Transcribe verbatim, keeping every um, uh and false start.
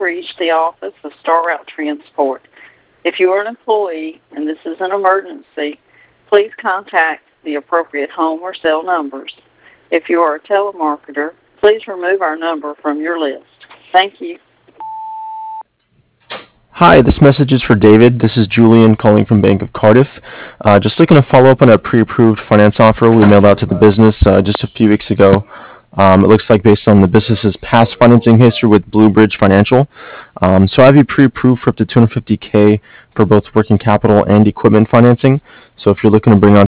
reached the office of Star Route Transport. If you are an employee and this is an emergency, please contact the appropriate home or cell numbers. If you are a telemarketer, please remove our number from your list. Thank you. Hi, this message is for David. This is Julian calling from Bank of Cardiff. Uh, just looking to follow up on a pre-approved finance offer we mailed out to the business uh, just a few weeks ago. Um, it looks like based on the business's past financing history with Blue Bridge Financial. Um, so I have you pre-approved for up to two hundred fifty K for both working capital and equipment financing. So if you're looking to bring on